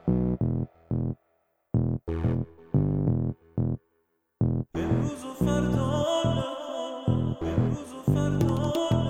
امروز و فردا امروز و فردا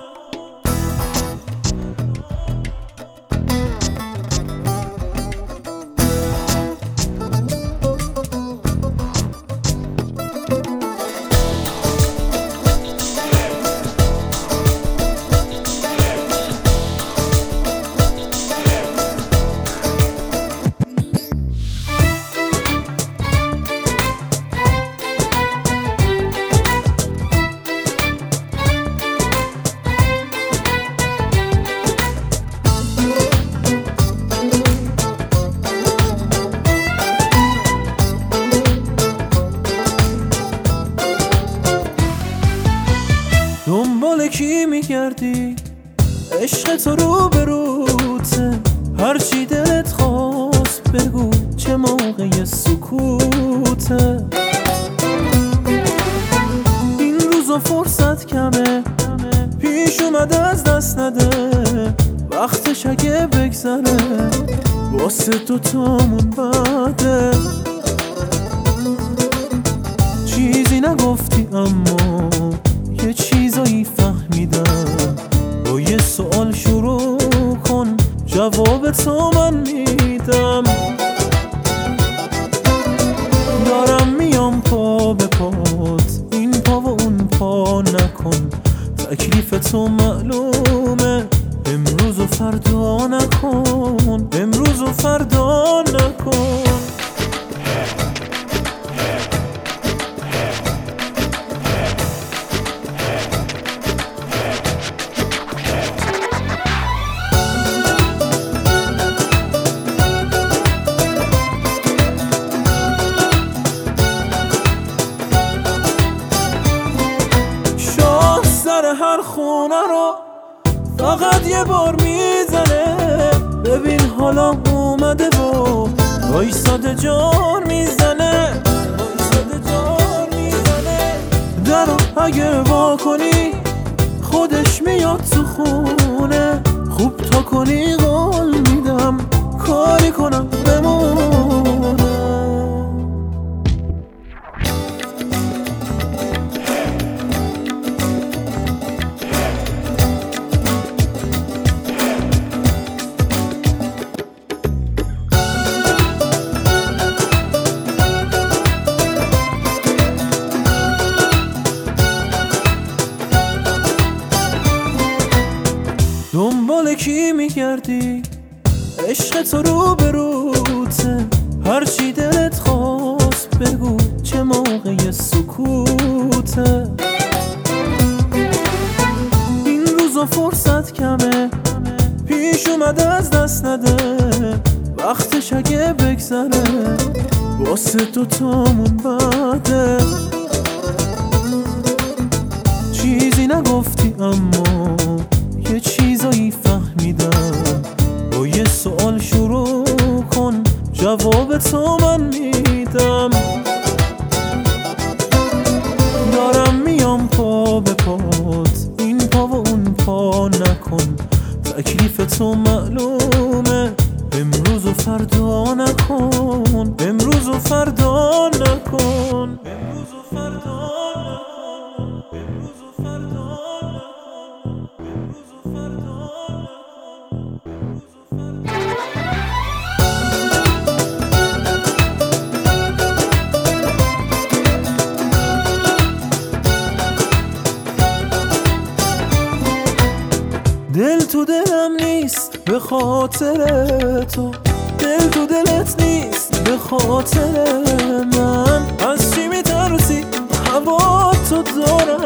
دنبال کی میگردی؟ عشق تو رو به روته، هرچی دلت خواست بگو، چه موقع سکوته. این روزا فرصت کمه، پیش اومده از دست نده، وقتش اگه بگذره واسه دوتامون بده. چیزی نگفتی اما یه چیزایی فهمیدم، با یه سوال شروع کن جواب تو من میدم. دارم میام پا به پات، این پا و اون پا نکن، تکلیف تو معلومه، امروز و فردا نکن، امروز و فردا نکن. هر خونه رو فقط یه بار میزنه، ببین حالا اومده و وایساده جار میزنه، وایساده جار میزنه. درو اگه وا کنی خودش میاد تو خونه، خوب تا کنی قول میدم کاری کنم بمونه. دنبال کی میگردی؟ عشق تو رو به روته، هرچی دلت خواست بگو، چه موقع سکوته. این روزا فرصت کمه، پیش اومده از دست نده، وقتش اگه بگذره واسه دوتامون بده. چیزی نگفتی اما یه چیزایی فهمیدم، با یه سوال شروع کن جواب تو من میدم. دارم میام پا به پات، این پا و اون پا نکن، تکلیف تو معلومه، امروز و فردا نکن، امروز و فردا نکن، امروز و فردا نکن، امروز و فردا دل تو دلم نیست به خاطر تو، دل تو دلت نیست به خاطر من. از چی میترسی؟ هوا تو دارم